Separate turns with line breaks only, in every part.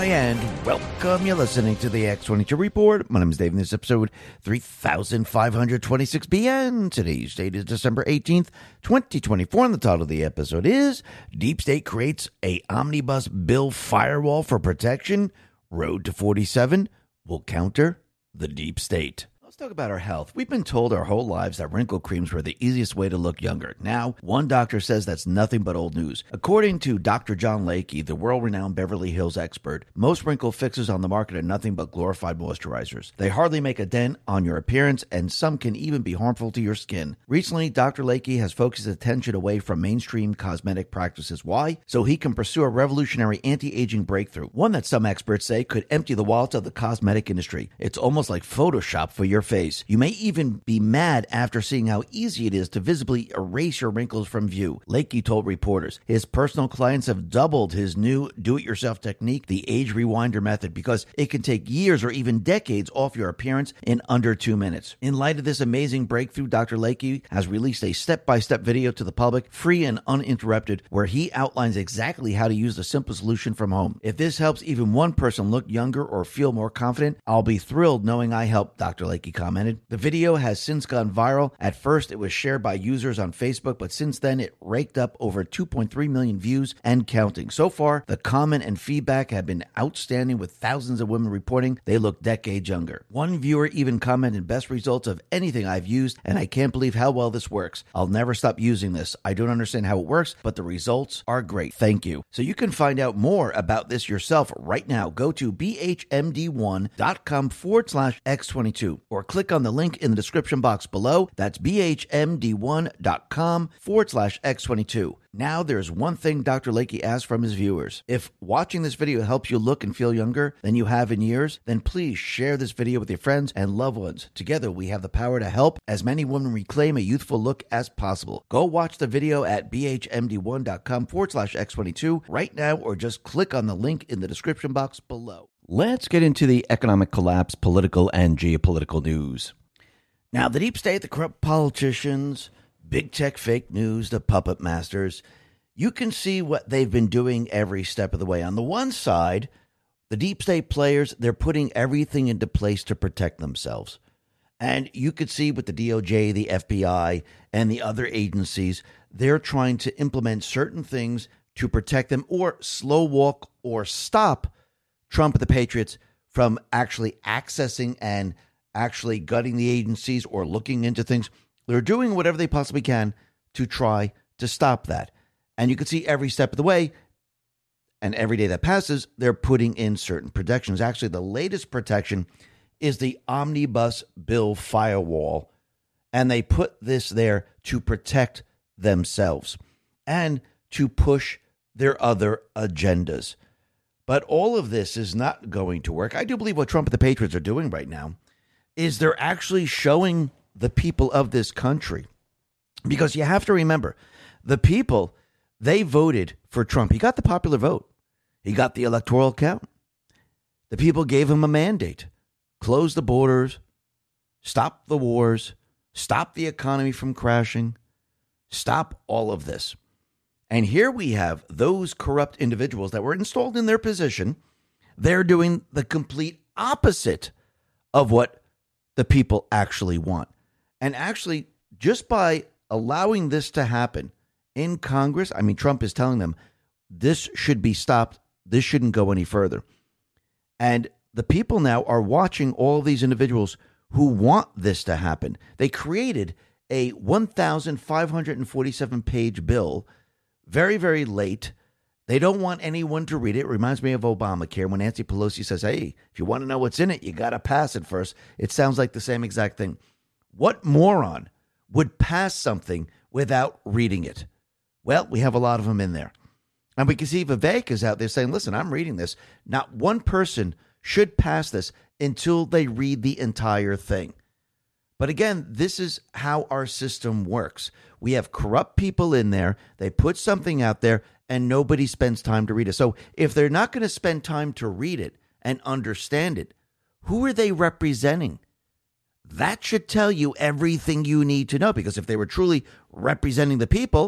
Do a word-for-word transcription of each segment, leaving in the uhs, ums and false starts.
Hi, and welcome. You're listening to the X twenty-two Report. My name is Dave, and this is episode three thousand five hundred twenty-six B N. Today's date is December eighteenth, twenty twenty-four, and the title of the episode is Deep State Creates a Omnibus Bill Firewall for Protection. Road to forty-seven will counter the Deep State. Let's talk about our health. We've been told our whole lives that wrinkle creams were the easiest way to look younger. Now, one doctor says that's nothing but old news. According to Doctor John Lakey, the world-renowned Beverly Hills expert, most wrinkle fixes on the market are nothing but glorified moisturizers. They hardly make a dent on your appearance, and some can even be harmful to your skin. Recently, Doctor Lakey has focused attention away from mainstream cosmetic practices. Why? So he can pursue a revolutionary anti-aging breakthrough, one that some experts say could empty the wallets of the cosmetic industry. It's almost like Photoshop for your face. You may even be mad after seeing how easy it is to visibly erase your wrinkles from view. Lakey told reporters his personal clients have doubled his new do-it-yourself technique, the Age Rewinder method, because it can take years or even decades off your appearance in under two minutes. In light of this amazing breakthrough, Doctor Lakey has released a step-by-step video to the public, free and uninterrupted, where he outlines exactly how to use the simple solution from home. If this helps even one person look younger or feel more confident, I'll be thrilled knowing I helped, Doctor Lakey commented. The video has since gone viral. At first, it was shared by users on Facebook, but since then, it raked up over two point three million views and counting. So far, the comment and feedback have been outstanding, with thousands of women reporting they look decades younger. One viewer even commented, "Best results of anything I've used, and I can't believe how well this works. I'll never stop using this. I don't understand how it works, but the results are great. Thank you." So you can find out more about this yourself right now. Go to bhmd1.com forward slash x22 or click on the link in the description box below. That's bhmd1.com forward slash x22. Now there's one thing Doctor Lakey asks from his viewers. If watching this video helps you look and feel younger than you have in years, then please share this video with your friends and loved ones. Together we have the power to help as many women reclaim a youthful look as possible. Go watch the video at bhmd1.com forward slash x22 right now, or just click on the link in the description box below. Let's get into the economic collapse, political and geopolitical news. Now, the deep state, the corrupt politicians, big tech fake news, the puppet masters, you can see what they've been doing every step of the way. On the one side, the deep state players, they're putting everything into place to protect themselves. And you could see with the D O J, the F B I, and the other agencies, they're trying to implement certain things to protect them or slow walk or stop Trump and the Patriots from actually accessing and actually gutting the agencies or looking into things. They're doing whatever they possibly can to try to stop that. And you can see every step of the way, and every day that passes, they're putting in certain protections. Actually, the latest protection is the Omnibus Bill Firewall, and they put this there to protect themselves and to push their other agendas. But all of this is not going to work. I do believe what Trump and the Patriots are doing right now is they're actually showing the people of this country, because you have to remember, the people, they voted for Trump. He got the popular vote. He got the electoral count. The people gave him a mandate. Close the borders, stop the wars, stop the economy from crashing, stop all of this. And here we have those corrupt individuals that were installed in their position. They're doing the complete opposite of what the people actually want. And actually, just by allowing this to happen in Congress, I mean, Trump is telling them this should be stopped. This shouldn't go any further. And the people now are watching all of these individuals who want this to happen. They created a one thousand five hundred forty-seven page bill very, very late. They don't want anyone to read it. It reminds me of Obamacare when Nancy Pelosi says, hey, if you want to know what's in it, you got to pass it first. It sounds like the same exact thing. What moron would pass something without reading it? Well, we have a lot of them in there. And we can see Vivek is out there saying, listen, I'm reading this. Not one person should pass this until they read the entire thing. But again, this is how our system works. We have corrupt people in there. They put something out there and nobody spends time to read it. So if they're not going to spend time to read it and understand it, who are they representing? That should tell you everything you need to know, because if they were truly representing the people,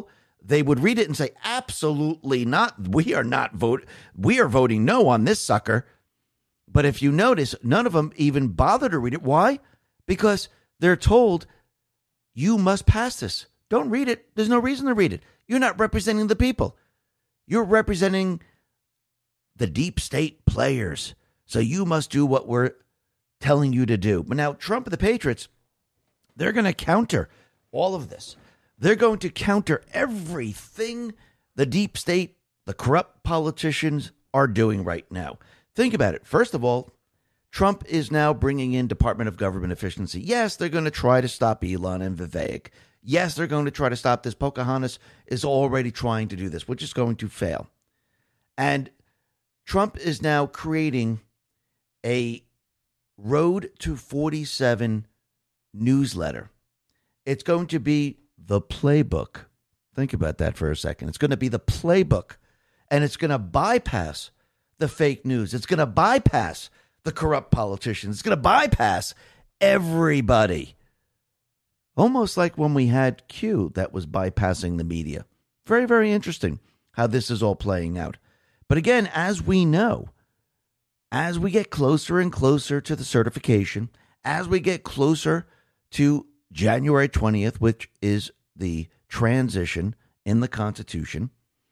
they would read it and say, absolutely not. We are not vote. We are voting no on this sucker. But if you notice, none of them even bother to read it. Why? Because they're told, you must pass this. Don't read it. There's no reason to read it. You're not representing the people. You're representing the deep state players. So you must do what we're telling you to do. But now Trump and the Patriots, they're going to counter all of this. They're going to counter everything the deep state, the corrupt politicians are doing right now. Think about it. First of all, Trump is now bringing in Department of Government Efficiency. Yes, they're going to try to stop Elon and Vivek. Yes, they're going to try to stop this. Pocahontas is already trying to do this, which is going to fail. And Trump is now creating a Road to forty-seven newsletter. It's going to be the playbook. Think about that for a second. It's going to be the playbook, and it's going to bypass the fake news. It's going to bypass the corrupt politicians. It's going to bypass everybody. Almost like when we had Q that was bypassing the media. Very, very interesting how this is all playing out. But again, as we know, as we get closer and closer to the certification, as we get closer to January twentieth, which is the transition in the Constitution,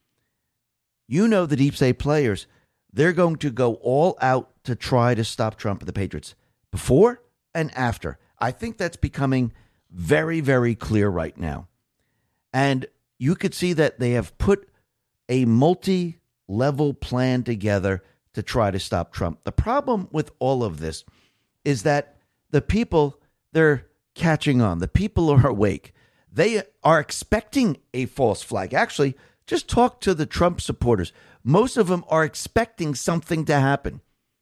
you know the deep state players, they're going to go all out to try to stop Trump and the Patriots before and after. I think that's becoming very, very clear right now. And you could see that they have put a multi-level plan together to try to stop Trump. The problem with all of this is that the people, they're catching on. The people are awake. They are expecting a false flag. Actually, just talk to the Trump supporters. Most of them are expecting something to happen.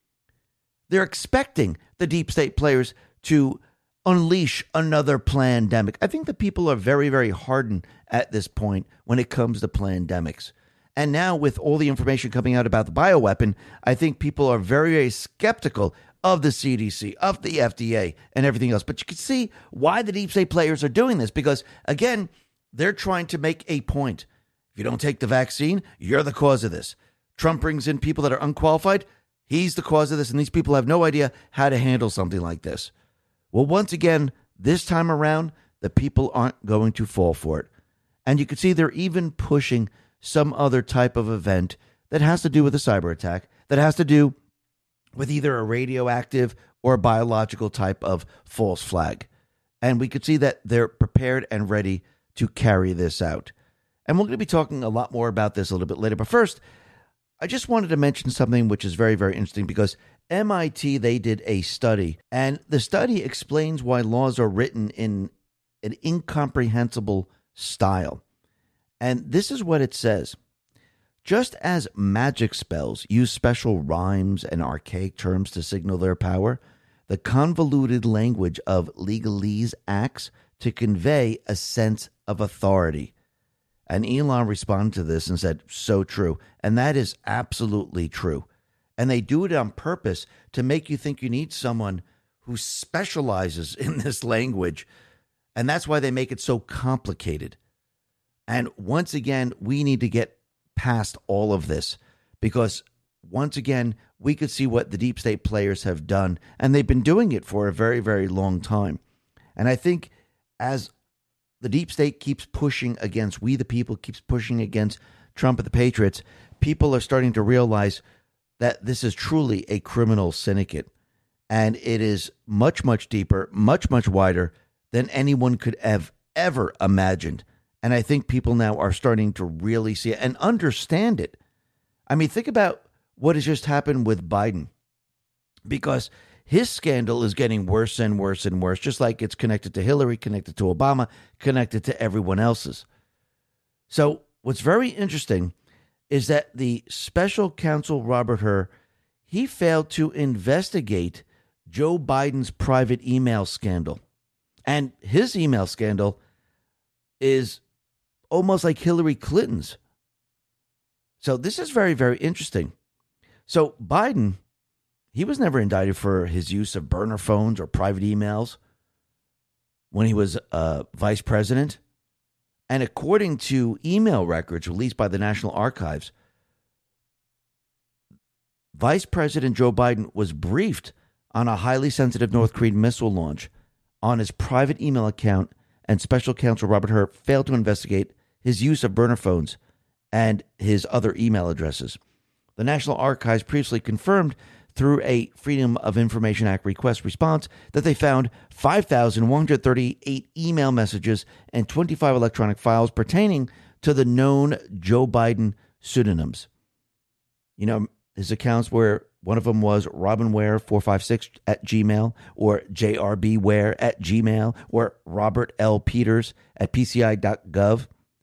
They're expecting the deep state players to unleash another pandemic. I think the people are very, very hardened at this point when it comes to pandemics. And now with all the information coming out about the bioweapon, I think people are very, very skeptical of the C D C, of the F D A, and everything else. But you can see why the deep state players are doing this, because, again, they're trying to make a point. If you don't take the vaccine, you're the cause of this. Trump brings in people that are unqualified. He's the cause of this, and these people have no idea how to handle something like this. Well, once again, this time around, the people aren't going to fall for it. And you can see they're even pushing some other type of event that has to do with a cyber attack, that has to do with either a radioactive or a biological type of false flag. And we could see that they're prepared and ready to carry this out. And we're going to be talking a lot more about this a little bit later. But first, I just wanted to mention something which is very, very interesting, because M I T, they did a study, and the study explains why laws are written in an incomprehensible style. And this is what it says. Just as magic spells use special rhymes and archaic terms to signal their power, the convoluted language of legalese acts to convey a sense of authority. And Elon responded to this and said, so true. And that is absolutely true. And they do it on purpose to make you think you need someone who specializes in this language. And that's why they make it so complicated. And once again, we need to get past all of this, because once again, we could see what the deep state players have done, and they've been doing it for a very, very long time. And I think as the deep state keeps pushing against we the people, keeps pushing against Trump and the Patriots, people are starting to realize that this is truly a criminal syndicate, and it is much, much deeper, much, much wider than anyone could have ever imagined. And I think people now are starting to really see it and understand it. I mean, think about what has just happened with Biden, because his scandal is getting worse and worse and worse, just like it's connected to Hillary, connected to Obama, connected to everyone else's. So what's very interesting is that the special counsel, Robert Hur, he failed to investigate Joe Biden's private email scandal. And his email scandal is almost like Hillary Clinton's. So this is very, very interesting. So Biden, he was never indicted for his use of burner phones or private emails when he was uh, vice president. And according to email records released by the National Archives, Vice President Joe Biden was briefed on a highly sensitive North Korean missile launch on his private email account, and special counsel Robert Hur failed to investigate his use of burner phones and his other email addresses. The National Archives previously confirmed through a Freedom of Information Act request response that they found five thousand one hundred thirty-eight email messages and twenty-five electronic files pertaining to the known Joe Biden pseudonyms. You know, his accounts were, one of them was robinware four five six at Gmail, or jrbware at Gmail, or Robert L. Peters at P C I dot gov.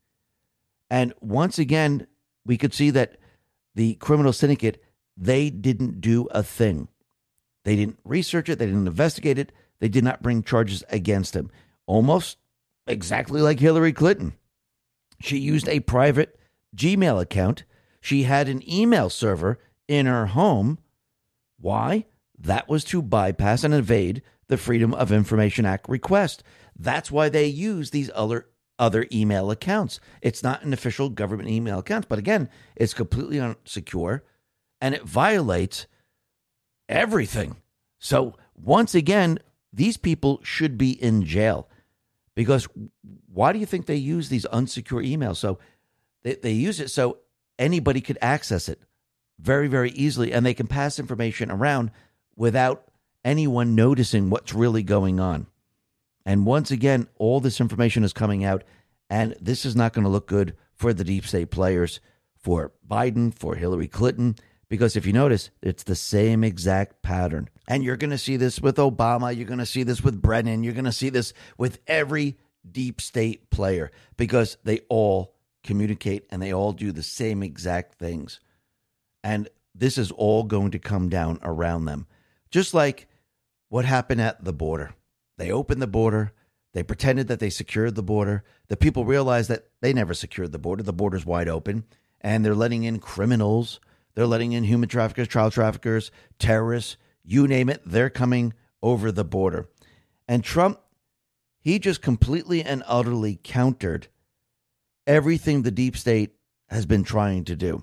And once again, we could see that the criminal syndicate, they didn't do a thing. They didn't research it. They didn't investigate it. They did not bring charges against him. Almost exactly like Hillary Clinton. She used a private Gmail account. She had an email server in her home. Why? That was to bypass and evade the Freedom of Information Act request. That's why they use these other other email accounts. It's not an official government email account, but again, it's completely unsecure and it violates everything. So once again, these people should be in jail, because why do you think they use these unsecure emails? So they, they use it so anybody could access it very, very easily, and they can pass information around without anyone noticing what's really going on. And once again, all this information is coming out, and this is not going to look good for the deep state players, for Biden, for Hillary Clinton, because if you notice, it's the same exact pattern. And you're going to see this with Obama. You're going to see this with Brennan. You're going to see this with every deep state player, because they all communicate and they all do the same exact things. And this is all going to come down around them. Just like what happened at the border. They opened the border. They pretended that they secured the border. The people realized that they never secured the border. The border's wide open. And they're letting in criminals. They're letting in human traffickers, child traffickers, terrorists, you name it. They're coming over the border. And Trump, he just completely and utterly countered everything the deep state has been trying to do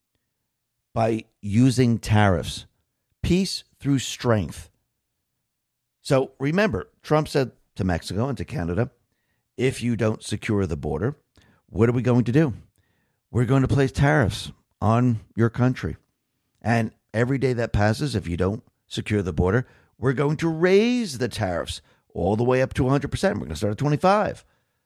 by using tariffs, peace through strength. So remember, Trump said to Mexico and to Canada, if you don't secure the border, what are we going to do? We're going to place tariffs on your country. And every day that passes, if you don't secure the border, we're going to raise the tariffs all the way up to one hundred percent. We're going to start at twenty-five.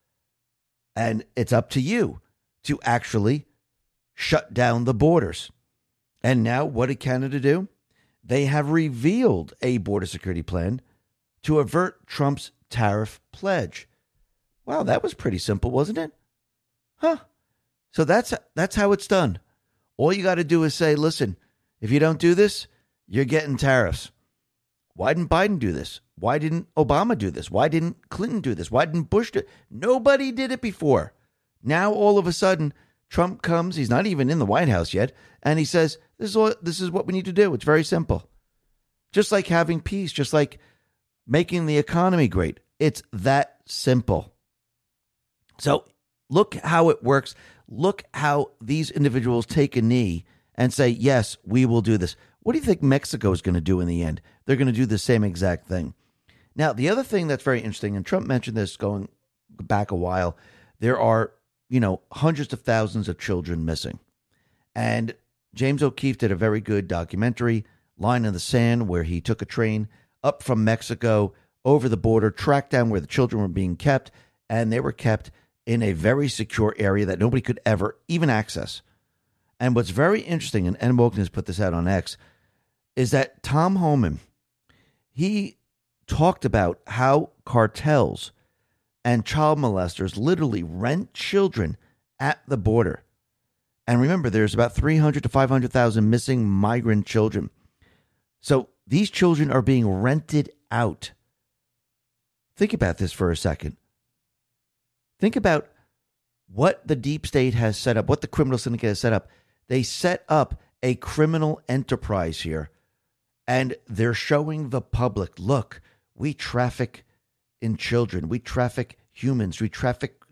And it's up to you to actually shut down the borders. And now what did Canada do? They have revealed a border security plan to avert Trump's tariff pledge. Wow, that was pretty simple, wasn't it? Huh. So that's that's how it's done. All you got to do is say, listen, if you don't do this, you're getting tariffs. Why didn't Biden do this? Why didn't Obama do this? Why didn't Clinton do this? Why didn't Bush do it? Nobody did it before. Now, all of a sudden, Trump comes, he's not even in the White House yet, and he says, this is what, this is what we need to do. It's very simple. Just like having peace, just like making the economy great. It's that simple. So look how it works. Look how these individuals take a knee and say, yes, we will do this. What do you think Mexico is going to do in the end? They're going to do the same exact thing. Now, the other thing that's very interesting, and Trump mentioned this going back a while, there are, you know, hundreds of thousands of children missing. And James O'Keefe did a very good documentary, Line in the Sand, where he took a train up from Mexico over the border, tracked down where the children were being kept, and they were kept in a very secure area that nobody could ever even access. And what's very interesting, and Ed Moulton has put this out on X, is that Tom Homan, he talked about how cartels and child molesters literally rent children at the border. And remember, there's about three hundred to five hundred thousand missing migrant children. So these children are being rented out. Think about this for a second. Think about what the deep state has set up, what the criminal syndicate has set up. They set up a criminal enterprise here, and they're showing the public, look, we traffic in children. We traffic humans. We traffic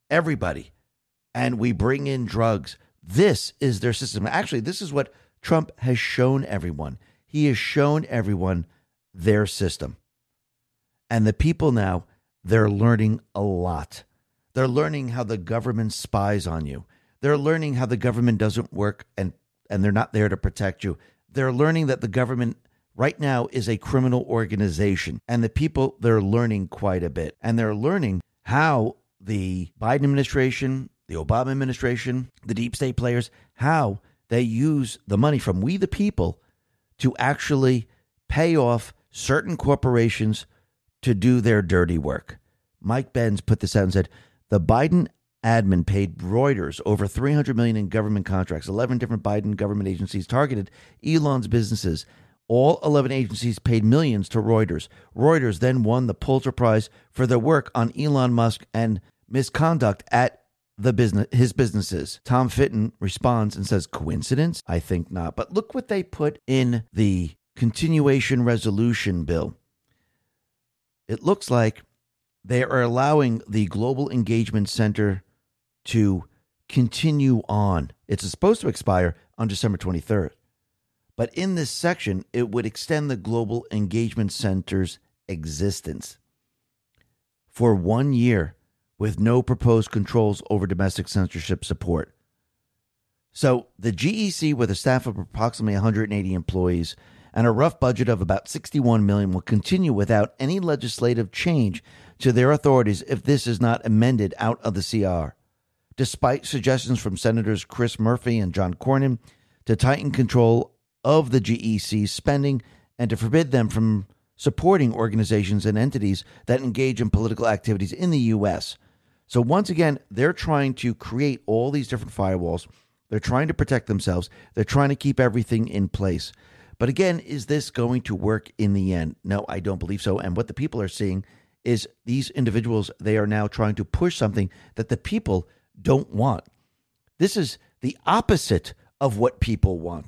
everybody, and we bring in drugs. This is their system. Actually, this is what Trump has shown everyone. He has shown everyone their system. And the people now, they're learning a lot. They're learning how the government spies on you. They're learning how the government doesn't work and, and they're not there to protect you. They're learning that the government right now is a criminal organization. And the people, they're learning quite a bit. And they're learning how the Biden administration, the Obama administration, the deep state players, how they use the money from we the people to actually pay off certain corporations to do their dirty work. Mike Benz put this out and said, the Biden admin paid Reuters over three hundred million dollars in government contracts. eleven different Biden government agencies targeted Elon's businesses. All eleven agencies paid millions to Reuters. Reuters then won the Pulitzer Prize for their work on Elon Musk and misconduct at the business, his businesses. Tom Fitton responds and says, coincidence? I think not. But look what they put in the continuation resolution bill. It looks like they are allowing the Global Engagement Center to continue on. It's supposed to expire on December twenty-third. But in this section, it would extend the Global Engagement Center's existence for one year with no proposed controls over domestic censorship support. So the G E C, with a staff of approximately one hundred eighty employees and a rough budget of about sixty-one million dollars, will continue without any legislative change to their authorities if this is not amended out of the C R. Despite suggestions from Senators Chris Murphy and John Cornyn to tighten control of the G E C's spending and to forbid them from supporting organizations and entities that engage in political activities in the U S. So once again, they're trying to create all these different firewalls. They're trying to protect themselves. They're trying to keep everything in place. But again, is this going to work in the end? No, I don't believe so. And what the people are seeing is these individuals, they are now trying to push something that the people don't want. This is the opposite of what people want.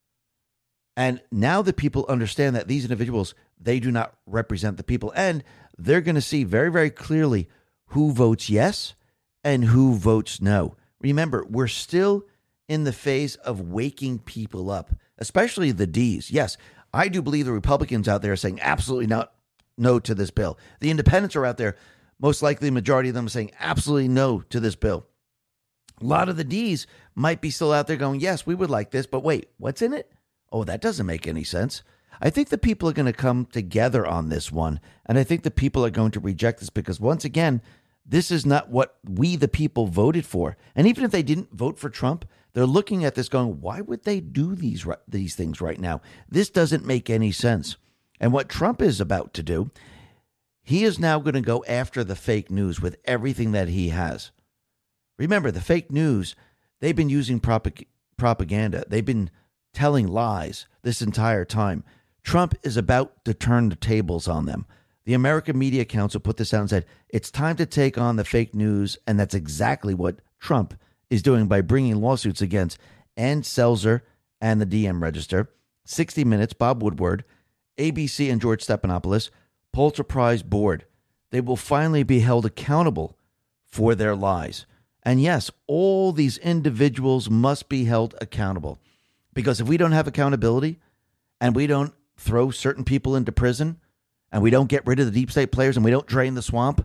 And now the people understand that these individuals, they do not represent the people. And they're going to see very, very clearly who votes yes and who votes no. Remember, we're still in the phase of waking people up, especially the D's. Yes, I do believe the Republicans out there are saying absolutely not no to this bill. The independents are out there, most likely the majority of them are saying absolutely no to this bill. A lot of the D's might be still out there going, yes, we would like this, but wait, what's in it? Oh, that doesn't make any sense. I think the people are going to come together on this one, and I think the people are going to reject this because, once again, this is not what we, the people, voted for. And even if they didn't vote for Trump, they're looking at this going, why would they do these, these things right now? This doesn't make any sense. And what Trump is about to do, he is now going to go after the fake news with everything that he has. Remember, the fake news, they've been using propag- propaganda. They've been telling lies this entire time. Trump is about to turn the tables on them. The American Media Council put this out and said, it's time to take on the fake news, and that's exactly what Trump is doing by bringing lawsuits against Ann Selzer and the D M Register, sixty minutes, Bob Woodward, A B C and George Stephanopoulos, Pulitzer Prize Board. They will finally be held accountable for their lies. And yes, all these individuals must be held accountable. Because if we don't have accountability and we don't throw certain people into prison and we don't get rid of the deep state players and we don't drain the swamp,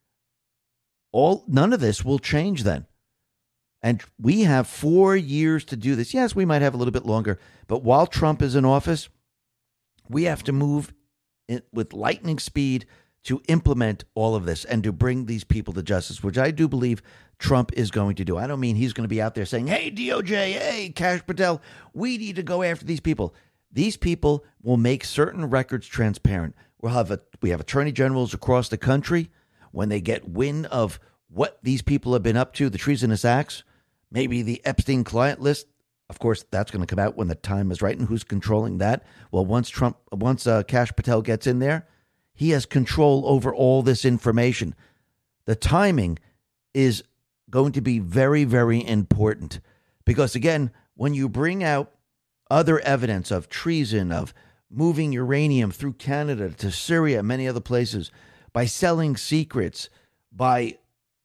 all none of this will change then. And we have four years to do this. Yes, we might have a little bit longer, but while Trump is in office, we have to move in, with lightning speed to implement all of this and to bring these people to justice, which I do believe Trump is going to do. I don't mean he's going to be out there saying, hey, D O J, hey, Kash Patel, we need to go after these people. These people will make certain records transparent. We'll have a, we have attorney generals across the country. When they get wind of what these people have been up to, the treasonous acts, maybe the Epstein client list. Of course, that's going to come out when the time is right. And who's controlling that? Well, once Trump, once uh, Kash Patel gets in there, he has control over all this information. The timing is going to be very, very important because, again, when you bring out other evidence of treason, of moving uranium through Canada to Syria and many other places, by selling secrets, by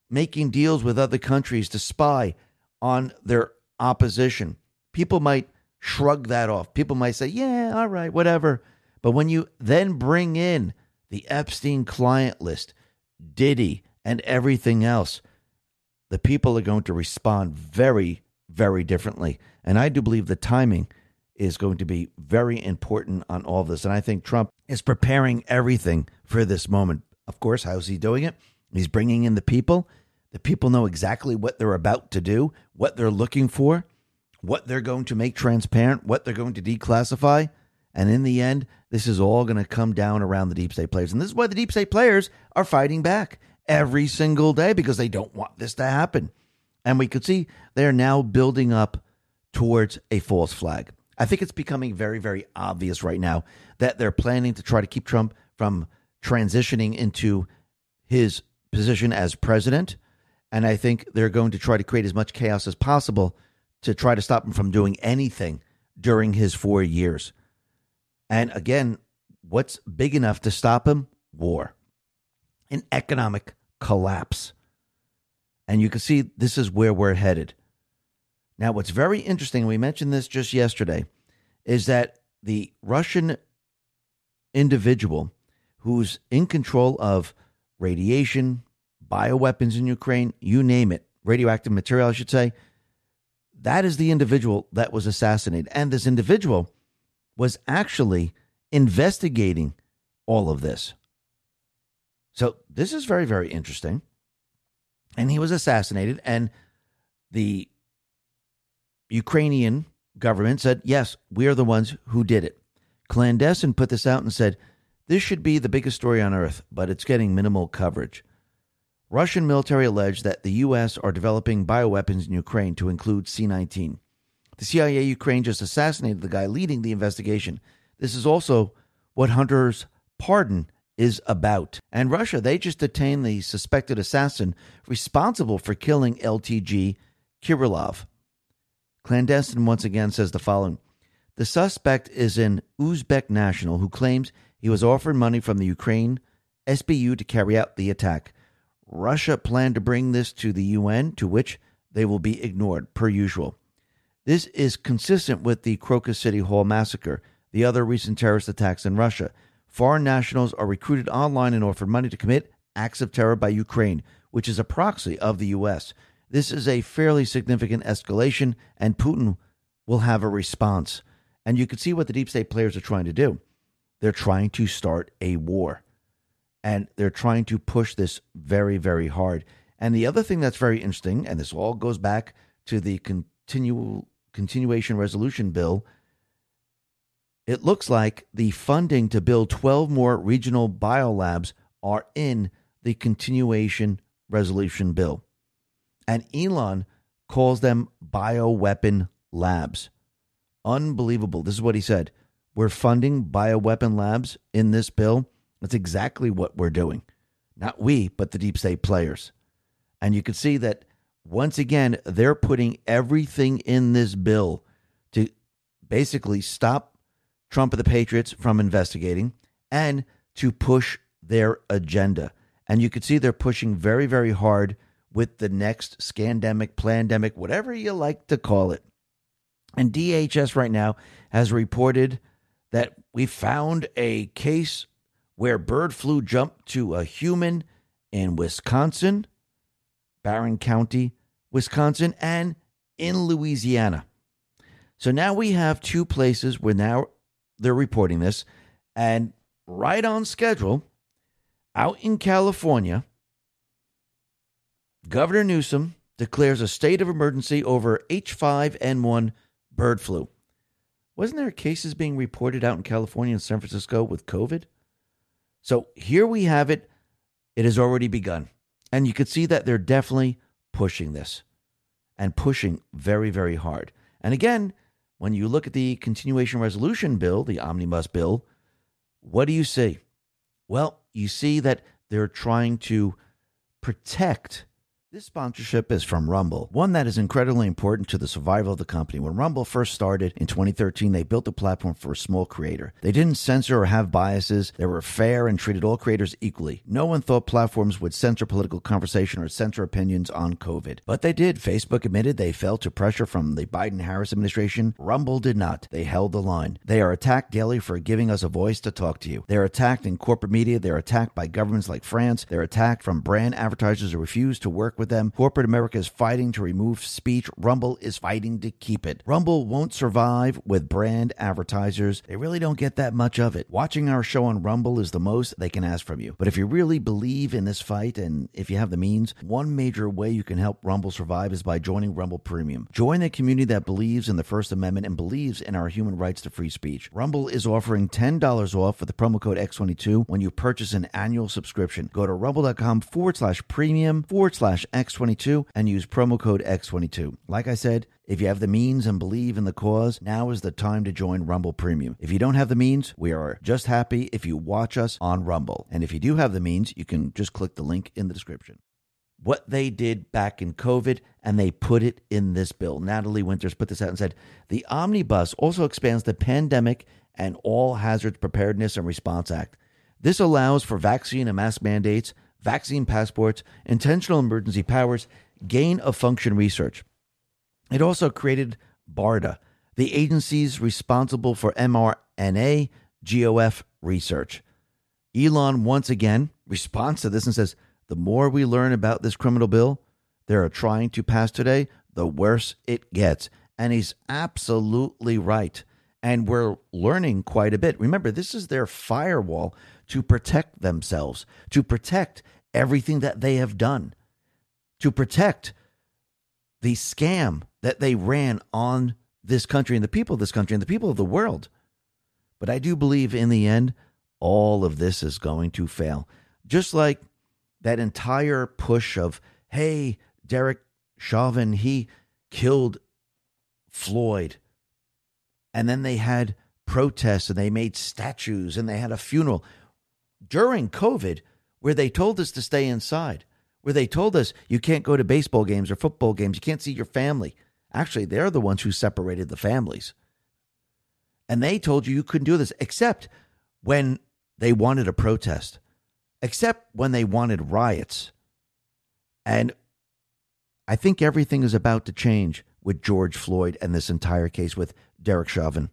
making deals with other countries to spy on their opposition. People might shrug that off. People might say, yeah, all right, whatever. But when you then bring in the Epstein client list, Diddy, and everything else, the people are going to respond very, very differently. And I do believe the timing is going to be very important on all of this. And I think Trump is preparing everything for this moment. Of course, how's he doing it? He's bringing in the people. The people know exactly what they're about to do, what they're looking for, what they're going to make transparent, what they're going to declassify. And in the end, this is all going to come down around the deep state players. And this is why the deep state players are fighting back every single day, because they don't want this to happen. And we could see they're now building up towards a false flag. I think it's becoming very, very obvious right now that they're planning to try to keep Trump from transitioning into his position as president. And I think they're going to try to create as much chaos as possible to try to stop him from doing anything during his four years. And again, what's big enough to stop him? War. An economic collapse. And you can see this is where we're headed. Now, what's very interesting, we mentioned this just yesterday, is that the Russian individual who's in control of radiation, bioweapons in Ukraine, you name it, radioactive material, I should say, that is the individual that was assassinated. And this individual was actually investigating all of this. So this is very, very interesting. And he was assassinated, and the Ukrainian government said, yes, we are the ones who did it. Clandestine put this out and said, this should be the biggest story on earth, but it's getting minimal coverage. Russian military alleged that the U S are developing bioweapons in Ukraine to include C nineteen. The C I A Ukraine just assassinated the guy leading the investigation. This is also what Hunter's pardon is about. And Russia, they just detained the suspected assassin responsible for killing L T G Kirillov. Clandestine once again says the following. The suspect is an Uzbek national who claims he was offered money from the Ukraine S B U to carry out the attack. Russia planned to bring this to the U N, to which they will be ignored, per usual. This is consistent with the Crocus City Hall massacre, the other recent terrorist attacks in Russia. Foreign nationals are recruited online and offered money to commit acts of terror by Ukraine, which is a proxy of the U S. This is a fairly significant escalation, and Putin will have a response. And you can see what the deep state players are trying to do. They're trying to start a war. And they're trying to push this very, very hard. And the other thing that's very interesting, and this all goes back to the continual continuation resolution bill, it looks like the funding to build twelve more regional biolabs are in the continuation resolution bill. And Elon calls them bioweapon labs. Unbelievable. This is what he said. We're funding bioweapon labs in this bill. That's exactly what we're doing. Not we, but the deep state players. And you can see that, once again, they're putting everything in this bill to basically stop Trump and the Patriots from investigating and to push their agenda. And you can see they're pushing very, very hard with the next scandemic, plandemic, whatever you like to call it. And D H S right now has reported that we found a case where bird flu jumped to a human in Wisconsin, Barron County, Wisconsin, and in Louisiana. So now we have two places where now they're reporting this, and right on schedule, out in California, Governor Newsom declares a state of emergency over H five N one bird flu. Wasn't there cases being reported out in California and San Francisco with COVID? So here we have it. It has already begun. And you can see that they're definitely pushing this and pushing very, very hard. And again, when you look at the continuation resolution bill, the omnibus bill, what do you see? Well, you see that they're trying to protect. This sponsorship is from Rumble, one that is incredibly important to the survival of the company. When Rumble first started in twenty thirteen, they built a platform for a small creator. They didn't censor or have biases. They were fair and treated all creators equally. No one thought platforms would censor political conversation or censor opinions on COVID. But they did. Facebook admitted they fell to pressure from the Biden-Harris administration. Rumble did not. They held the line. They are attacked daily for giving us a voice to talk to you. They're attacked in corporate media. They're attacked by governments like France. They're attacked from brand advertisers who refuse to work with them. Corporate America is fighting to remove speech. Rumble is fighting to keep it. Rumble won't survive with brand advertisers. They really don't get that much of it. Watching our show on Rumble is the most they can ask from you. But if you really believe in this fight and if you have the means, one major way you can help Rumble survive is by joining Rumble Premium. Join a community that believes in the First Amendment and believes in our human rights to free speech. Rumble is offering ten dollars off with the promo code X twenty-two when you purchase an annual subscription. Go to rumble.com forward slash premium forward slash X22 and use promo code X twenty-two. Like I said, if you have the means and believe in the cause, now is the time to join Rumble Premium. If you don't have the means, we are just happy if you watch us on Rumble. And if you do have the means, you can just click the link in the description. What they did back in COVID, and they put it in this bill. Natalie Winters put this out and said, the Omnibus also expands the Pandemic and All Hazards Preparedness and Response Act. This allows for vaccine and mask mandates, vaccine passports, intentional emergency powers, gain of function research. It also created BARDA, the agencies responsible for mRNA G O F research. Elon once again responds to this and says, the more we learn about this criminal bill they're trying to pass today, the worse it gets. And he's absolutely right. And we're learning quite a bit. Remember, this is their firewall to protect themselves, to protect everything that they have done, to protect the scam that they ran on this country and the people of this country and the people of the world. But I do believe in the end, all of this is going to fail. Just like that entire push of, hey, Derek Chauvin, he killed Floyd. And then they had protests and they made statues and they had a funeral during COVID where they told us to stay inside, where they told us you can't go to baseball games or football games, you can't see your family. Actually, they're the ones who separated the families. And they told you you couldn't do this, except when they wanted a protest, except when they wanted riots. And I think everything is about to change with George Floyd and this entire case with Derek Chauvin.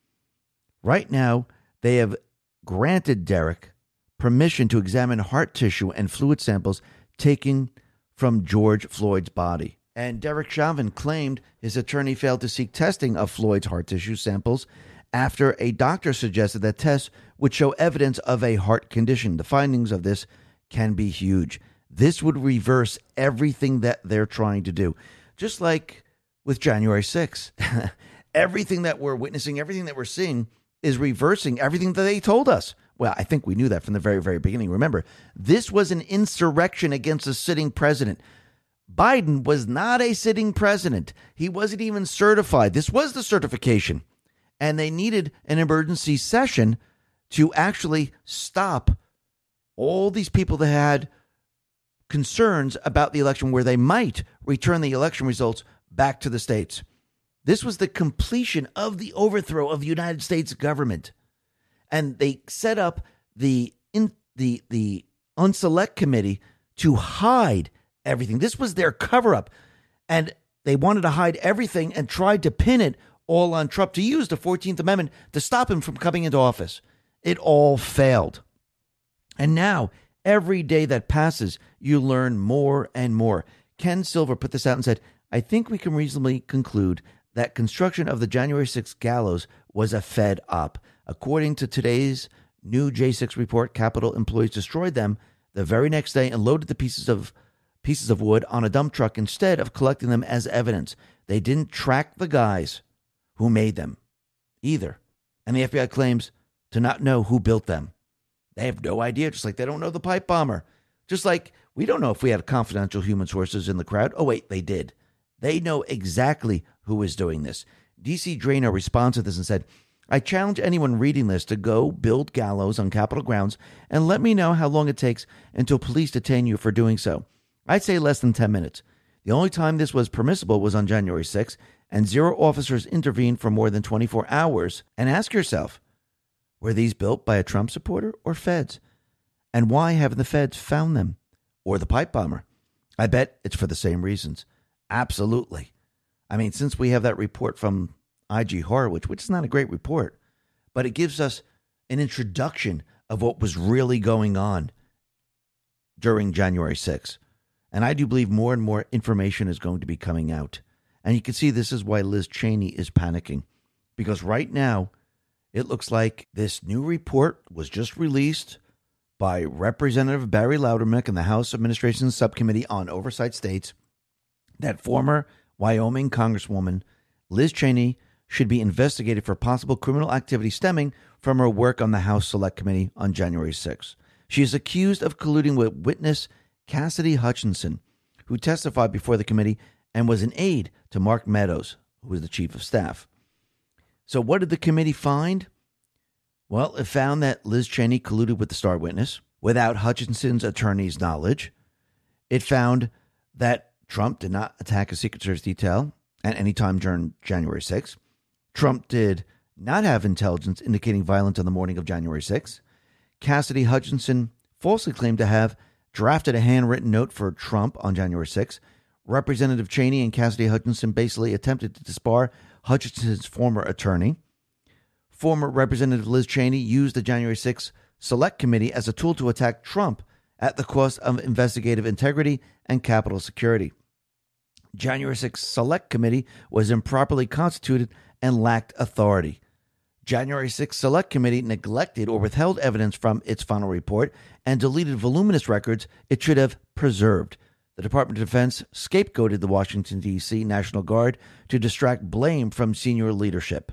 Right now, they have granted Derek permission to examine heart tissue and fluid samples taken from George Floyd's body. And Derek Chauvin claimed his attorney failed to seek testing of Floyd's heart tissue samples after a doctor suggested that tests would show evidence of a heart condition. The findings of this can be huge. This would reverse everything that they're trying to do. Just like with January sixth. Everything that we're witnessing, everything that we're seeing is reversing everything that they told us. Well, I think we knew that from the very, very beginning. Remember, this was an insurrection against a sitting president. Biden was not a sitting president. He wasn't even certified. This was the certification. And they needed an emergency session to actually stop all these people that had concerns about the election where they might return the election results back to the states. This was the completion of the overthrow of the United States government. And they set up the in, the the Unselect Committee to hide everything. This was their cover-up. And they wanted to hide everything and tried to pin it all on Trump, to use the fourteenth Amendment to stop him from coming into office. It all failed. And now, every day that passes, you learn more and more. Ken Silver put this out and said, I think we can reasonably conclude that construction of the January sixth gallows was a fed up. According to today's new J six report, Capitol employees destroyed them the very next day and loaded the pieces of pieces of wood on a dump truck instead of collecting them as evidence. They didn't track the guys who made them either. And the F B I claims to not know who built them. They have no idea, just like they don't know the pipe bomber. Just like we don't know if we had confidential human sources in the crowd. Oh, wait, they did. They know exactly who is doing this. D C Drano responds to this and said, I challenge anyone reading this to go build gallows on Capitol grounds and let me know how long it takes until police detain you for doing so. I'd say less than ten minutes. The only time this was permissible was on January sixth, and zero officers intervened for more than twenty-four hours. And ask yourself, were these built by a Trump supporter or feds? And why haven't the feds found them? Or the pipe bomber? I bet it's for the same reasons. Absolutely. I mean, since we have that report from I G Horowitz, which is not a great report, but it gives us an introduction of what was really going on during January sixth. And I do believe more and more information is going to be coming out. And you can see this is why Liz Cheney is panicking. Because right now, it looks like this new report was just released by Representative Barry Loudermilk in the House Administration Subcommittee on Oversight States that former Wyoming Congresswoman Liz Cheney should be investigated for possible criminal activity stemming from her work on the House Select Committee on January sixth. She is accused of colluding with witness Cassidy Hutchinson, who testified before the committee and was an aide to Mark Meadows, who was the chief of staff. So what did the committee find? Well, it found that Liz Cheney colluded with the star witness without Hutchinson's attorney's knowledge. It found that Trump did not attack a Secret Service detail at any time during January sixth. Trump did not have intelligence indicating violence on the morning of January sixth. Cassidy Hutchinson falsely claimed to have drafted a handwritten note for Trump on January sixth. Representative Cheney and Cassidy Hutchinson basically attempted to disbar Hutchinson's former attorney. Former Representative Liz Cheney used the January sixth Select Committee as a tool to attack Trump at the cost of investigative integrity and Capitol security. January sixth Select Committee was improperly constituted and lacked authority. January sixth Select Committee neglected or withheld evidence from its final report and deleted voluminous records it should have preserved. The Department of Defense scapegoated the Washington, D C National Guard to distract blame from senior leadership.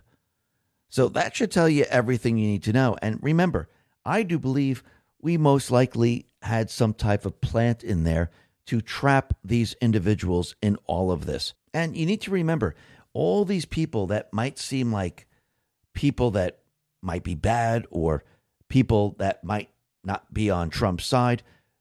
So that should tell you everything you need to know. And remember, I do believe we most likely had some type of plant in there to trap these individuals in all of this. And you need to remember, all these people that might seem like people that might be bad or people that might not be on Trump's side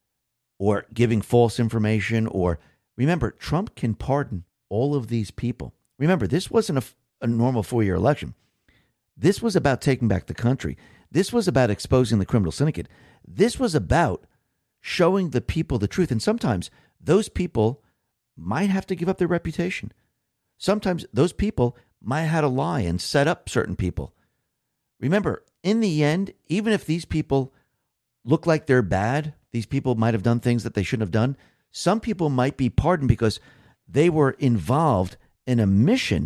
or giving false information, or remember, Trump can pardon all of these people. Remember, this wasn't a, a normal four-year election. This was about taking back the country. This was about exposing the criminal syndicate. This was about showing the people the truth. And sometimes those people might have to give up their reputation. Sometimes those people might have had to lie and set up certain people. Remember, in the end, even if these people look like they're bad, these people might have done things that they shouldn't have done. Some people might be pardoned because they were involved in a mission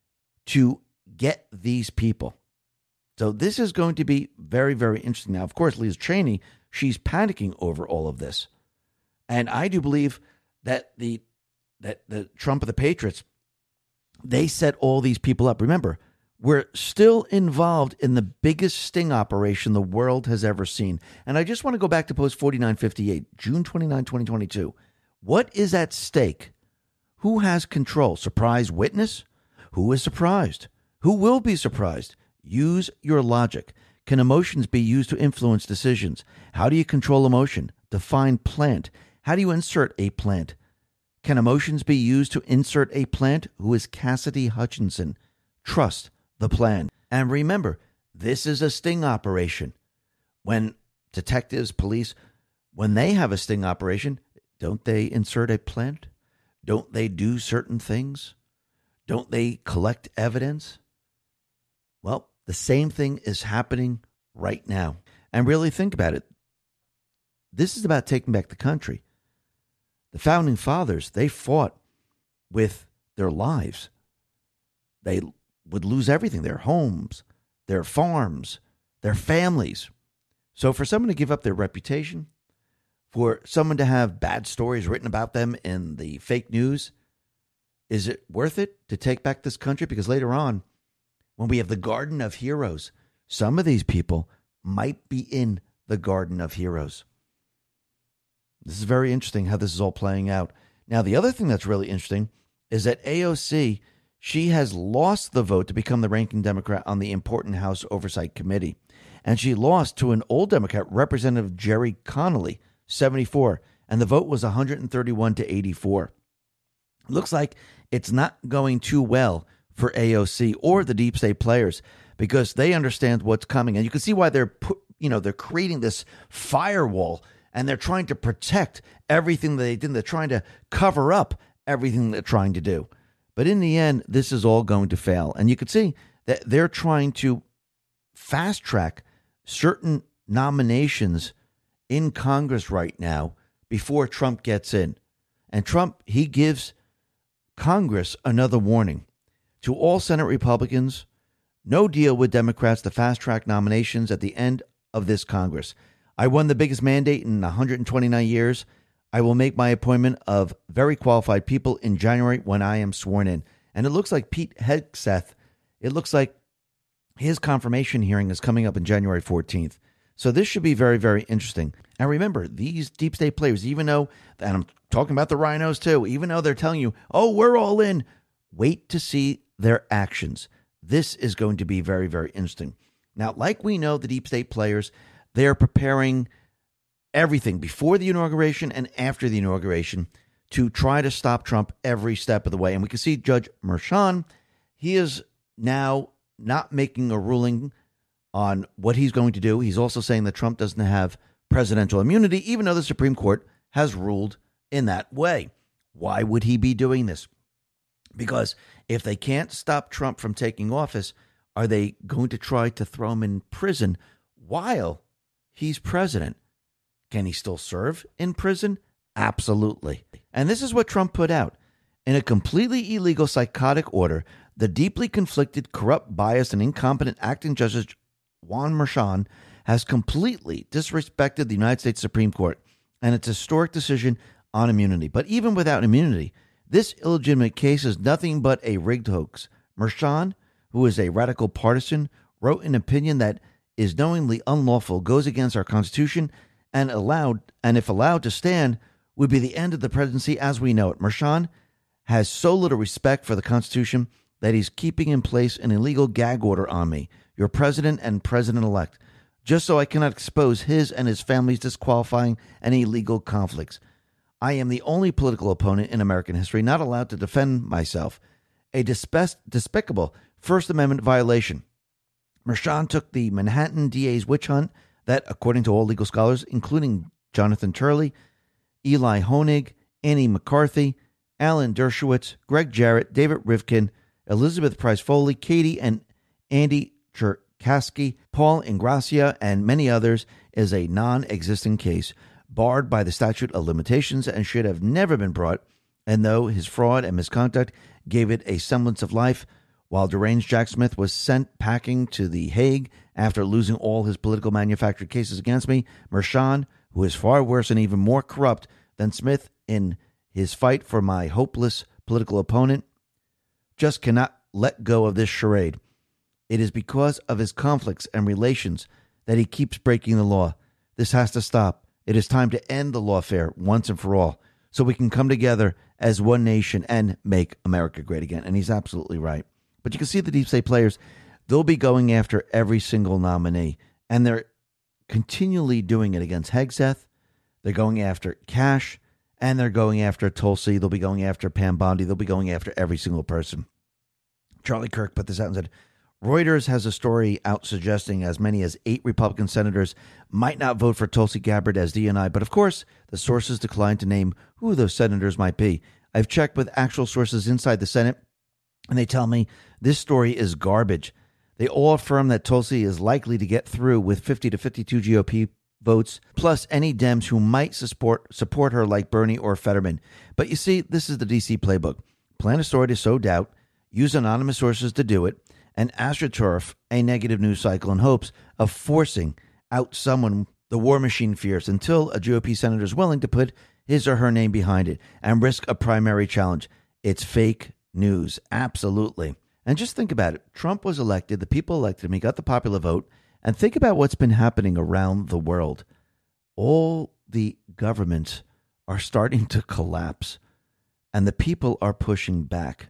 to get these people. So this is going to be very, very interesting. Now, of course, Liz Cheney, she's panicking over all of this. And I do believe that the that the Trump of the Patriots, they set all these people up. Remember, we're still involved in the biggest sting operation the world has ever seen. And I just want to go back to post forty-nine fifty-eight, June twenty-ninth, twenty twenty-two. What is at stake? Who has control? Surprise witness? Who is surprised? Who will be surprised? Use your logic. Can emotions be used to influence decisions? How do you control emotion? Define plant. How do you insert a plant? Can emotions be used to insert a plant? Who is Cassidy Hutchinson? Trust the plan. And remember, this is a sting operation. When detectives, police, when they have a sting operation, don't they insert a plant? Don't they do certain things? Don't they collect evidence? Well, the same thing is happening right now. And really think about it. This is about taking back the country. The founding fathers, they fought with their lives. They would lose everything, their homes, their farms, their families. So for someone to give up their reputation, for someone to have bad stories written about them in the fake news, is it worth it to take back this country? Because later on, when we have the Garden of Heroes, some of these people might be in the Garden of Heroes. This is very interesting how this is all playing out. Now, the other thing that's really interesting is that A O C, she has lost the vote to become the ranking Democrat on the important House Oversight Committee. And she lost to an old Democrat, Representative Jerry Connolly, seventy-four, and the vote was one hundred thirty-one to eighty-four. Looks like it's not going too well for A O C or the deep state players because they understand what's coming. And you can see why they're, put, you know, they're creating this firewall and they're trying to protect everything that they did. They're trying to cover up everything they're trying to do. But in the end, this is all going to fail. And you can see that they're trying to fast track certain nominations in Congress right now before Trump gets in. And Trump, he gives Congress another warning to all Senate Republicans: no deal with Democrats to fast track nominations at the end of this Congress. I won the biggest mandate in one hundred twenty-nine years. I will make my appointment of very qualified people in January when I am sworn in. And it looks like Pete Hegseth, it looks like his confirmation hearing is coming up on January fourteenth. So this should be very, very interesting. And remember, these deep state players, even though, and I'm talking about the rhinos too, even though they're telling you, oh, we're all in, wait to see their actions. This is going to be very, very interesting. Now, like we know, the deep state players, they're preparing everything before the inauguration and after the inauguration to try to stop Trump every step of the way. And we can see Judge Merchan, he is now not making a ruling on what he's going to do. He's also saying that Trump doesn't have presidential immunity, even though the Supreme Court has ruled in that way. Why would he be doing this? Because if they can't stop Trump from taking office, are they going to try to throw him in prison while he's president? Can he still serve in prison? Absolutely. And this is what Trump put out. In a completely illegal psychotic order, the deeply conflicted, corrupt, biased, and incompetent acting Justice Juan Merchan has completely disrespected the United States Supreme Court and its historic decision on immunity. But even without immunity, this illegitimate case is nothing but a rigged hoax. Merchan, who is a radical partisan, wrote an opinion that is knowingly unlawful, goes against our Constitution, and allowed, and if allowed to stand, would be the end of the presidency as we know it. Merchan has so little respect for the Constitution that he's keeping in place an illegal gag order on me, your president and president-elect, just so I cannot expose his and his family's disqualifying and illegal conflicts. I am the only political opponent in American history not allowed to defend myself. A dispe- despicable First Amendment violation. Merchan took the Manhattan D A's witch hunt that, according to all legal scholars, including Jonathan Turley, Eli Honig, Annie McCarthy, Alan Dershowitz, Greg Jarrett, David Rivkin, Elizabeth Price Foley, Katie and Andy Cherkasky, Paul Ingracia, and many others, is a non-existent case, barred by the statute of limitations and should have never been brought, and though his fraud and misconduct gave it a semblance of life, while deranged Jack Smith was sent packing to The Hague after losing all his political manufactured cases against me, Merchan, who is far worse and even more corrupt than Smith in his fight for my hopeless political opponent, just cannot let go of this charade. It is because of his conflicts and relations that he keeps breaking the law. This has to stop. It is time to end the lawfare once and for all, so we can come together as one nation and make America great again. And he's absolutely right. But you can see the deep state players, they'll be going after every single nominee, and they're continually doing it against Hegseth. They're going after Kash, and they're going after Tulsi. They'll be going after Pam Bondi. They'll be going after every single person. Charlie Kirk put this out and said, Reuters has a story out suggesting as many as eight Republican senators might not vote for Tulsi Gabbard as D N I, but of course, the sources declined to name who those senators might be. I've checked with actual sources inside the Senate, and they tell me this story is garbage. They all affirm that Tulsi is likely to get through with fifty to fifty-two G O P votes, plus any Dems who might support support her like Bernie or Fetterman. But you see, this is the D C playbook. Plant a story to sow doubt, use anonymous sources to do it, and astroturf a negative news cycle in hopes of forcing out someone the war machine fears until a G O P senator is willing to put his or her name behind it and risk a primary challenge. It's fake news. Absolutely. And just think about it. Trump was elected. The people elected him. He got the popular vote. And think about what's been happening around the world. All the governments are starting to collapse, and the people are pushing back.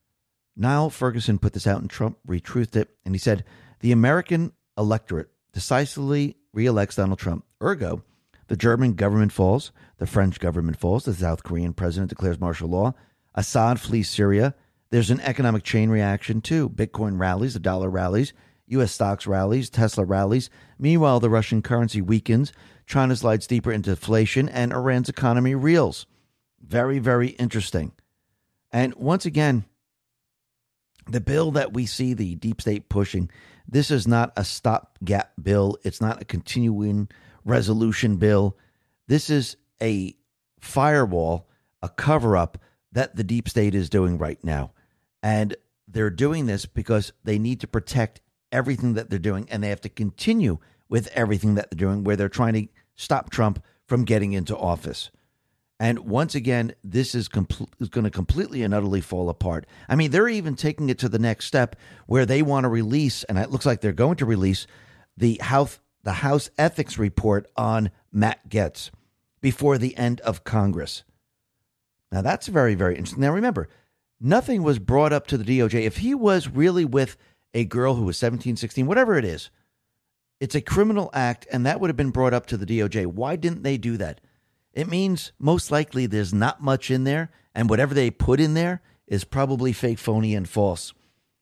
Niall Ferguson put this out, and Trump retruthed it, and he said, the American electorate decisively reelects Donald Trump. Ergo, The German government falls. The French government falls. The South Korean president declares martial law. Assad flees Syria. There's an economic chain reaction, too. Bitcoin rallies, the dollar rallies, U S stocks rallies, Tesla rallies. Meanwhile, the Russian currency weakens. China slides deeper into inflation, and Iran's economy reels. Very, very interesting. And once again, the bill that we see the deep state pushing, this is not a stopgap bill. It's not a continuing resolution bill. This is a firewall, a cover-up that the deep state is doing right now. And they're doing this because they need to protect everything that they're doing, and they have to continue with everything that they're doing where they're trying to stop Trump from getting into office. And once again, this is, compl- is going to completely and utterly fall apart. I mean, they're even taking it to the next step where they want to release, and it looks like they're going to release, the House, the House Ethics Report on Matt Gaetz before the end of Congress. Now, that's very, very interesting. Now, remember, nothing was brought up to the D O J. If he was really with a girl who was seventeen, sixteen, whatever it is, it's a criminal act, and that would have been brought up to the D O J. Why didn't they do that? It means most likely there's not much in there, and whatever they put in there is probably fake, phony, and false.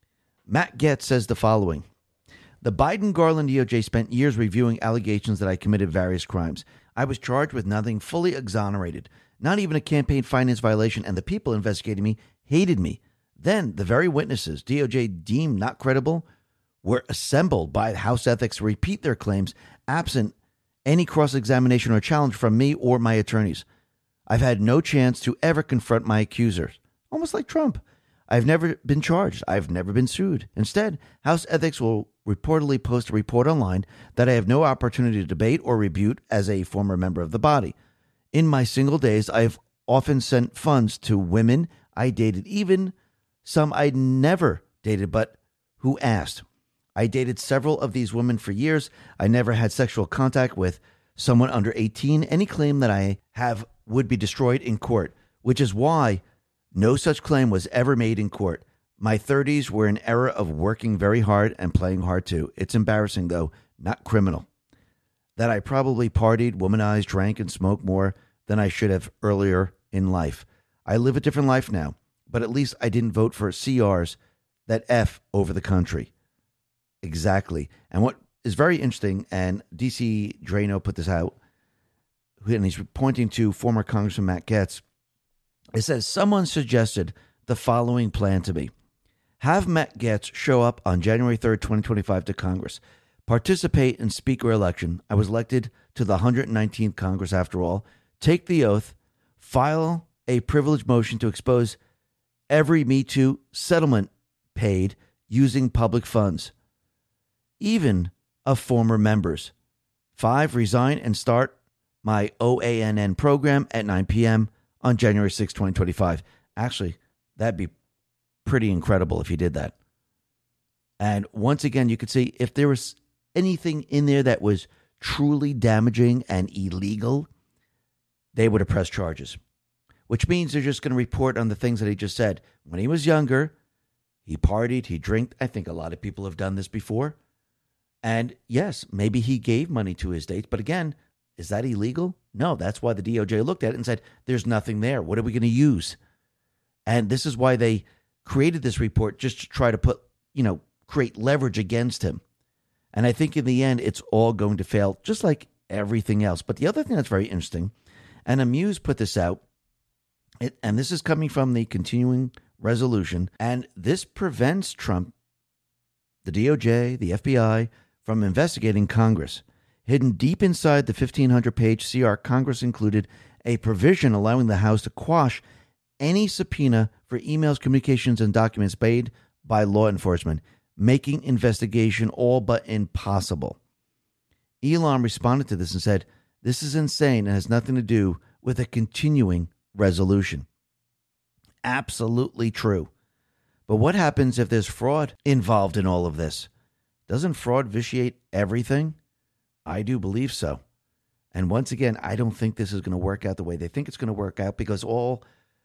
Matt Gaetz says the following. The Biden-Garland D O J spent years reviewing allegations that I committed various crimes. I was charged with nothing, fully exonerated, not even a campaign finance violation, and the people investigating me hated me. Then the very witnesses D O J deemed not credible were assembled by House Ethics to repeat their claims absent any cross-examination or challenge from me or my attorneys. I've had no chance to ever confront my accusers, almost like Trump. I've never been charged. I've never been sued. Instead, House Ethics will reportedly post a report online that I have no opportunity to debate or rebut as a former member of the body. In my single days, I've often sent funds to women I dated, even some I'd never dated, but who asked. I dated several of these women for years. I never had sexual contact with someone under eighteen. Any claim that I have would be destroyed in court, which is why no such claim was ever made in court. My thirties were an era of working very hard and playing hard too. It's embarrassing, though, not criminal, that I probably partied, womanized, drank, and smoked more than I should have earlier in life. I live a different life now, but at least I didn't vote for C Rs that F over the country. Exactly. And what is very interesting, and D C Drano put this out, and he's pointing to former Congressman Matt Gaetz. It says, someone suggested the following plan to me. Have Matt Gaetz show up on January third, twenty twenty-five to Congress. Participate in speaker election. I was elected to the one hundred nineteenth Congress after all. Take the oath. File a privilege motion to expose every Me Too settlement paid using public funds, even of former members. Five, resign and start my O A N N program at nine p.m. on January sixth, twenty twenty-five. Actually, that'd be pretty incredible if he did that. And once again, you could see if there was anything in there that was truly damaging and illegal, they would have pressed charges, which means they're just going to report on the things that he just said. When he was younger, he partied, he drank. I think a lot of people have done this before. And yes, maybe he gave money to his dates. But again, is that illegal? No, that's why the D O J looked at it and said, there's nothing there. What are we going to use? And this is why they created this report, just to try to put, you know, create leverage against him. And I think in the end, it's all going to fail, just like everything else. But the other thing that's very interesting, and Amuse put this out, it, and this is coming from the continuing resolution, and this prevents Trump, the D O J, the F B I, from investigating Congress. Hidden deep inside the fifteen hundred page C R, Congress included a provision allowing the House to quash any subpoena for emails, communications, and documents made by law enforcement, making investigation all but impossible. Elon responded to this and said, this is insane and has nothing to do with a continuing resolution. Absolutely true. But what happens if there's fraud involved in all of this? Doesn't fraud vitiate everything? I do believe so. And once again, I don't think this is going to work out the way they think it's going to work out, because all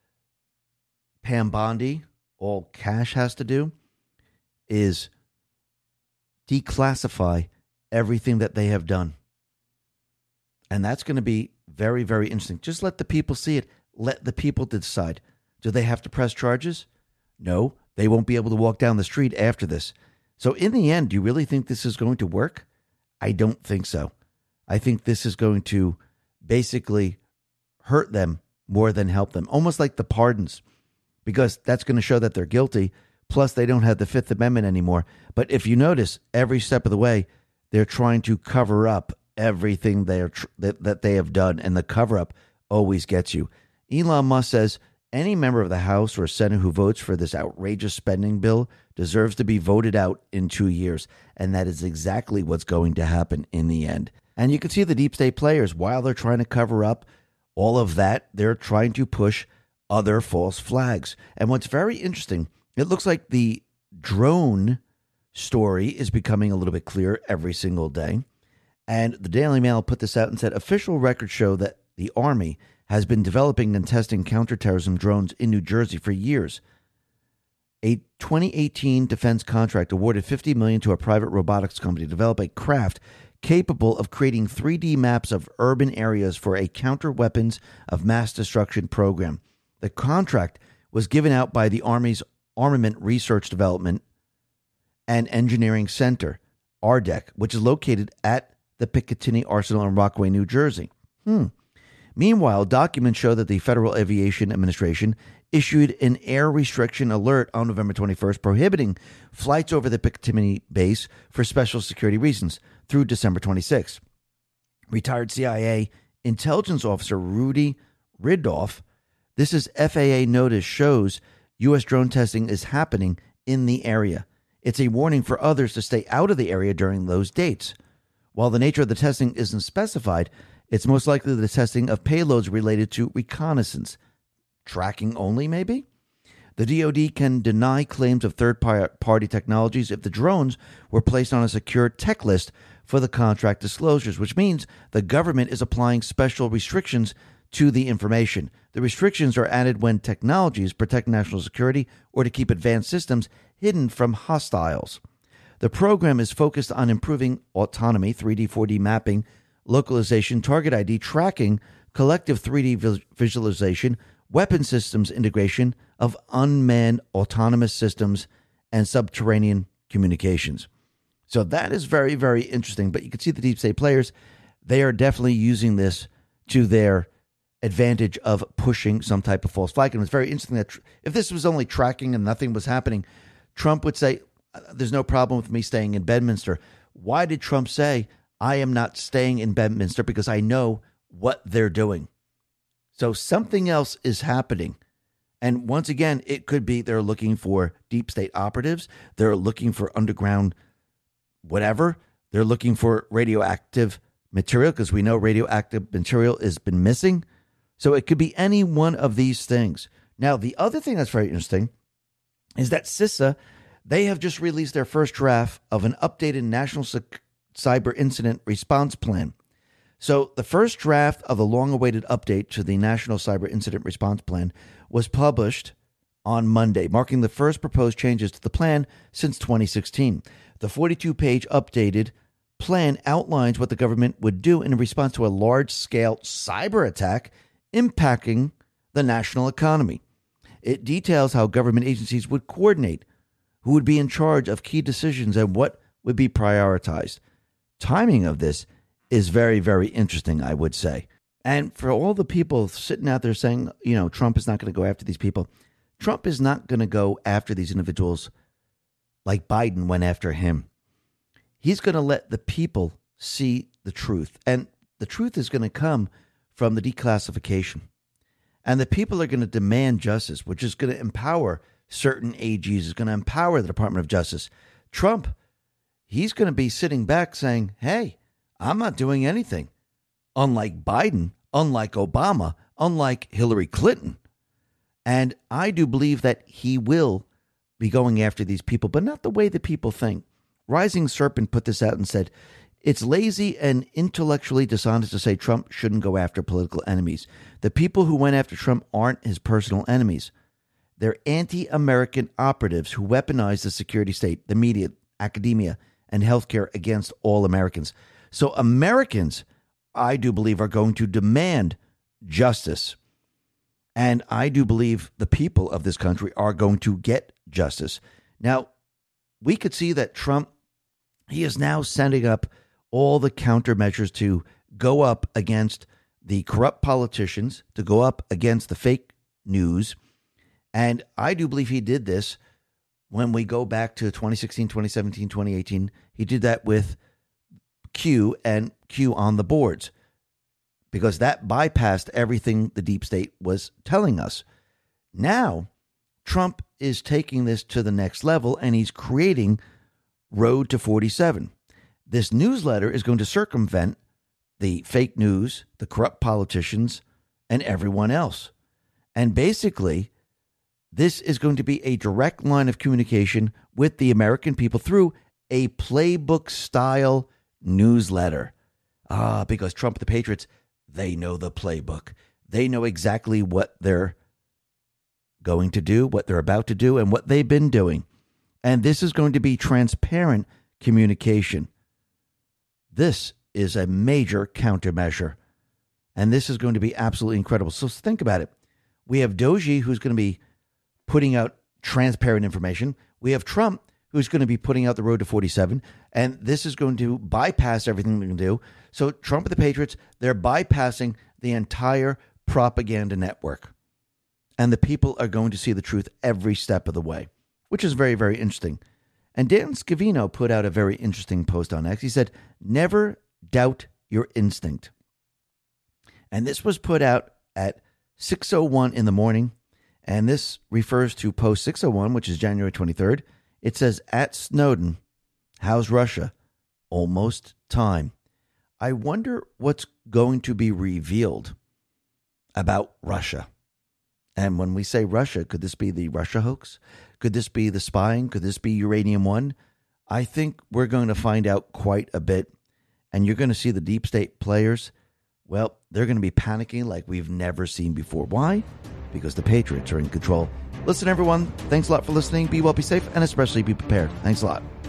Pam Bondi, all Kash has to do is declassify everything that they have done. And that's going to be very, very interesting. Just let the people see it. Let the people decide. Do they have to press charges? No, they won't be able to walk down the street after this. So in the end, do you really think this is going to work? I don't think so. I think this is going to basically hurt them more than help them, almost like the pardons, because that's going to show that they're guilty. Plus, they don't have the Fifth Amendment anymore. But if you notice, every step of the way, they're trying to cover up everything they are tr- that, that they have done, and the cover-up always gets you. Elon Musk says any member of the House or Senate who votes for this outrageous spending bill deserves to be voted out in two years, and that is exactly what's going to happen in the end. And you can see the deep state players, while they're trying to cover up all of that, they're trying to push other false flags. And what's very interesting, it looks like the drone story is becoming a little bit clearer every single day. And the Daily Mail put this out and said official records show that the Army has been developing and testing counterterrorism drones in New Jersey for years. A twenty eighteen defense contract awarded fifty million dollars to a private robotics company to develop a craft capable of creating three D maps of urban areas for a counter-weapons of mass destruction program. The contract was given out by the Army's Armament Research Development and Engineering Center, A R D E C, which is located at the Picatinny Arsenal in Rockaway, New Jersey. Hmm. Meanwhile, documents show that the Federal Aviation Administration issued an air restriction alert on November twenty-first prohibiting flights over the Picatinny base for special security reasons through December twenty-sixth. Retired C I A intelligence officer Rudy Ridolf, this is F A A notice shows U S drone testing is happening in the area. It's a warning for others to stay out of the area during those dates. While the nature of the testing isn't specified, it's most likely the testing of payloads related to reconnaissance. Tracking only, maybe? The D O D can deny claims of third-party technologies if the drones were placed on a secure tech list for the contract disclosures, which means the government is applying special restrictions to the information. The restrictions are added when technologies protect national security or to keep advanced systems hidden from hostiles. The program is focused on improving autonomy, three D, four D mapping, localization, target I D, tracking, collective three D vis- visualization, weapon systems integration of unmanned autonomous systems, and subterranean communications. So that is very, very interesting. But you can see the deep state players, they are definitely using this to their advantage of pushing some type of false flag. And it's very interesting that tr- if this was only tracking and nothing was happening, Trump would say, there's no problem with me staying in Bedminster. Why did Trump say, I am not staying in Bedminster? Because I know what they're doing. So something else is happening. And once again, it could be they're looking for deep state operatives. They're looking for underground whatever. They're looking for radioactive material because we know radioactive material has been missing. So it could be any one of these things. Now, the other thing that's very interesting is that CISA, they have just released their first draft of an updated National Cyber Incident Response Plan. So the first draft of the long-awaited update to the National Cyber Incident Response Plan was published on Monday, marking the first proposed changes to the plan since twenty sixteen. The forty-two page updated plan outlines what the government would do in response to a large-scale cyber attack impacting the national economy. It details how government agencies would coordinate, who would be in charge of key decisions, and what would be prioritized. Timing of this is very, very interesting, I would say. And for all the people sitting out there saying, you know, Trump is not going to go after these people, Trump is not going to go after these individuals like Biden went after him. He's going to let the people see the truth. And the truth is going to come from the declassification. And the people are going to demand justice, which is going to empower certain A Gs, is going to empower the Department of Justice. Trump, he's going to be sitting back saying, hey, I'm not doing anything. Unlike Biden, unlike Obama, unlike Hillary Clinton. And I do believe that he will be going after these people, but not the way that people think. Rising Serpent put this out and said, it's lazy and intellectually dishonest to say Trump shouldn't go after political enemies. The people who went after Trump aren't his personal enemies. They're anti-American operatives who weaponize the security state, the media, academia, and healthcare against all Americans. So Americans I do believe, are going to demand justice. And I do believe the people of this country are going to get justice. Now, we could see that Trump, he is now sending up all the countermeasures to go up against the corrupt politicians, to go up against the fake news. And I do believe he did this when we go back to twenty sixteen, twenty seventeen, twenty eighteen. He did that with Q and Q on the boards, because that bypassed everything the deep state was telling us. Now, Trump is taking this to the next level, and he's creating Road to forty-seven. This newsletter is going to circumvent the fake news, the corrupt politicians, and everyone else. And basically, this is going to be a direct line of communication with the American people through a playbook-style newsletter. Ah, because Trump, the Patriots, they know the playbook. They know exactly what they're going to do, what they're about to do, and what they've been doing. And this is going to be transparent communication. This is a major countermeasure. And this is going to be absolutely incredible. So think about it. We have Doji, who's going to be putting out transparent information. We have Trump, who's going to be putting out the Road to forty-seven. And this is going to bypass everything we can do. So Trump and the Patriots, they're bypassing the entire propaganda network. And the people are going to see the truth every step of the way, which is very, very interesting. And Dan Scavino put out a very interesting post on X. He said, never doubt your instinct. And this was put out at six oh one in the morning. And this refers to post six oh one, which is January twenty-third. It says, at Snowden, how's Russia? Almost time. I wonder what's going to be revealed about Russia. And when we say Russia, could this be the Russia hoax? Could this be the spying? Could this be Uranium One? I think we're going to find out quite a bit. And you're going to see the deep state players, well, they're going to be panicking like we've never seen before. Why? Because the Patriots are in control. Listen, everyone, thanks a lot for listening. Be well, be safe, and especially be prepared. Thanks a lot.